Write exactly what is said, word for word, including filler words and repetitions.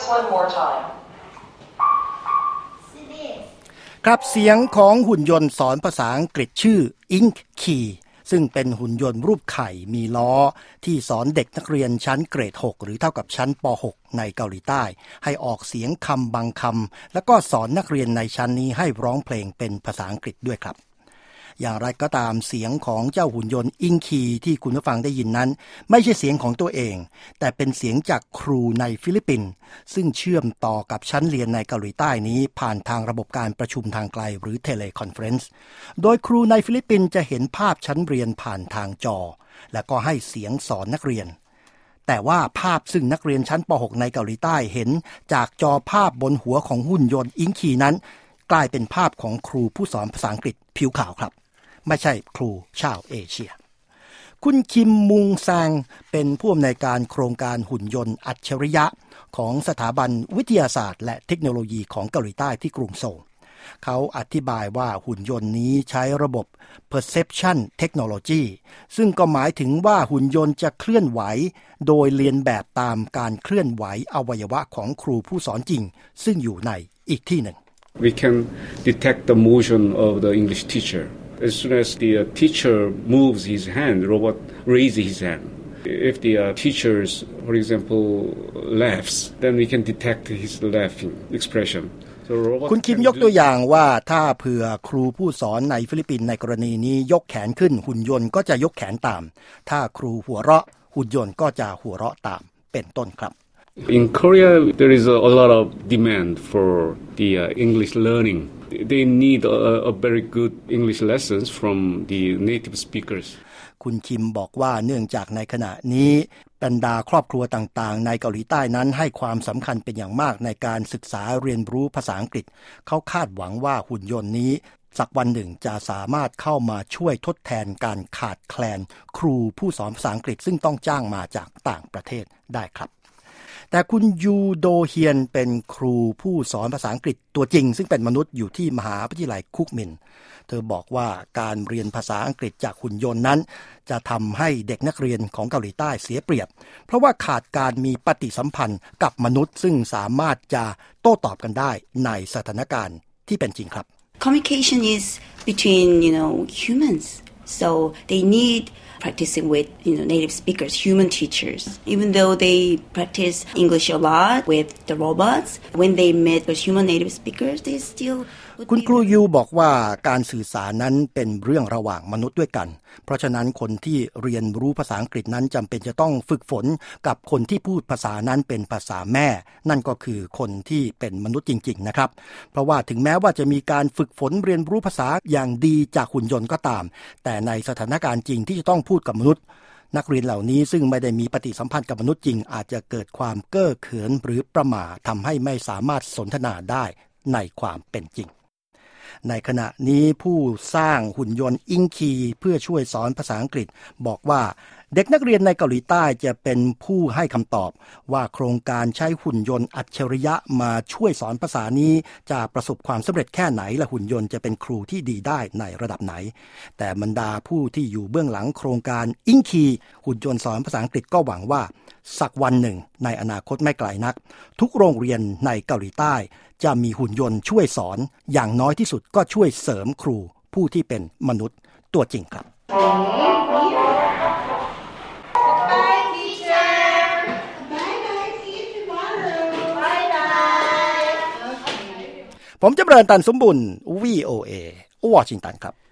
one more time. ครับเสียงของหุ่นยนต์สอนภาษาอังกฤษชื่อ Inky ซึ่งเป็นหุ่นยนต์รูปไข่มีล้อที่สอนเด็กนักเรียนชั้นเกรดหกหรือเท่ากับชั้นป หกในเกาหลีใต้ให้ออกเสียงคำบางคำแล้วก็สอนนักเรียนในชั้นนี้ให้ร้องเพลงเป็นภาษาอังกฤษด้วยครับอย่างไรก็ตามเสียงของเจ้าหุ่นยนต์อิงคีที่คุณผู้ฟังได้ยินนั้นไม่ใช่เสียงของตัวเองแต่เป็นเสียงจากครูในฟิลิปปินส์ซึ่งเชื่อมต่อกับชั้นเรียนในเกาหลีใต้นี้ผ่านทางระบบการประชุมทางไกลหรือเทเลคอนเฟอเรนซ์โดยครูในฟิลิปปินส์จะเห็นภาพชั้นเรียนผ่านทางจอและก็ให้เสียงสอนนักเรียนแต่ว่าภาพซึ่งนักเรียนชั้นป หกในเกาหลีใต้เห็นจากจอภาพบนหัวของหุ่นยนต์อิงคีนั้นกลายเป็นภาพของครูผู้สอนภาษาอังกฤษผิวขาวครับไม่ใช่ครูชาวเอเชียคุณคิมมุงซังเป็นผู้อำนวยการโครงการหุ่นยนต์อัจฉริยะของสถาบันวิทยาศาสตร์และเทคโนโลยีของเกาหลีใต้ที่กรุงโซลเขาอธิบายว่าหุ่นยนต์นี้ใช้ระบบ perception technology ซึ่งก็หมายถึงว่าหุ่นยนต์จะเคลื่อนไหวโดยเรียนแบบตามการเคลื่อนไหวอวัยวะของครูผู้สอนจริงซึ่งอยู่ในอีกที่หนึ่ง We can detect the motion of the English teacher.As soon as the uh, teacher moves his hand, the robot raises his hand. If the uh, teacher, for example, laughs, then we can detect his laughing expression. So คุณคิมยกตัวอย่างว่าถ้าเผื่อครูผู้สอนในฟิลิปปินส์ในกรณีนี้ยกแขนขึ้นหุ่นยนต์ก็จะยกแขนตามถ้าครูหัวเราะหุ่นยนต์ก็จะหัวเราะตามเป็นต้นครับ In Korea, there is a, a lot of demand for the uh, English learning.They need a, a very good English lessons from the native speakers. คุณคิมบอกว่าเนื่องจากในขณะนี้บรรดาครอบครัวต่างๆในเกาหลีใต้นั้นให้ความสำคัญเป็นอย่างมากในการศึกษาเรียนรู้ภาษาอังกฤษเขาคาดหวังว่าหุ่นยนต์นี้สักวันหนึ่งจะสามารถเข้ามาช่วยทดแทนการขาดแคลนครูผู้สอนภาษาอังกฤษซึ่งต้องจ้างมาจากต่างประเทศได้ครับแต่คุณยูโดเฮียนเป็นครูผู้สอนภาษาอังกฤษตัวจริงซึ่งเป็นมนุษย์อยู่ที่มหาวิทยาลัยคุกมินเธอบอกว่าการเรียนภาษาอังกฤษจากหุ่นยนต์นั้นจะทำให้เด็กนักเรียนของเกาหลีใต้เสียเปรียบเพราะว่าขาดการมีปฏิสัมพันธ์กับมนุษย์ซึ่งสามารถจะโต้ตอบกันได้ในสถานการณ์ที่เป็นจริงครับ Communication is between, you know, humans. So they need...practicing with, you know, native speakers, human teachers. Even though they practice English a lot with the robots, when they meet with human native speakers, they still... คุณครูยูบอกว่าการสื่อสารนั้นเป็นเรื่องระหว่างมนุษย์ด้วยกันเพราะฉะนั้นคนที่เรียนรู้ภาษาอังกฤษนั้นจำเป็นจะต้องฝึกฝนกับคนที่พูดภาษานั้นเป็นภาษาแม่นั่นก็คือคนที่เป็นมนุษย์จริงๆนะครับเพราะว่าถึงแม้ว่าจะมีการฝึกฝนเรียนรู้ภาษาอย่างดีจากหุ่นยนต์ก็ตามแต่ในสถานการณ์จริงที่จะต้องพูดกับมนุษย์นักเรียนเหล่านี้ซึ่งไม่ได้มีปฏิสัมพันธ์กับมนุษย์จริงอาจจะเกิดความเก้อเขินหรือประหม่าทำให้ไม่สามารถสนทนาได้ในความเป็นจริงในขณะนี้ผู้สร้างหุ่นยนต์อิงคีเพื่อช่วยสอนภาษาอังกฤษบอกว่าเด็กนักเรียนในเกาหลีใต้จะเป็นผู้ให้คำตอบว่าโครงการใช้หุ่นยนต์อัจฉริยะมาช่วยสอนภาษานี้จะประสบความสำเร็จแค่ไหนและหุ่นยนต์จะเป็นครูที่ดีได้ในระดับไหนแต่บรรดาผู้ที่อยู่เบื้องหลังโครงการอิงคีหุ่นยนต์สอนภาษาอังกฤษก็หวังว่าสักวันหนึ่งในอนาคตไม่ไกลนักทุกโรงเรียนในเกาหลีใต้จะมีหุ่นยนต์ช่วยสอนอย่างน้อยที่สุดก็ช่วยเสริมครูผู้ที่เป็นมนุษย์ตัวจริงครับผมจำเริญตันสมบุญ วี โอ เอ วอชิงตันครับ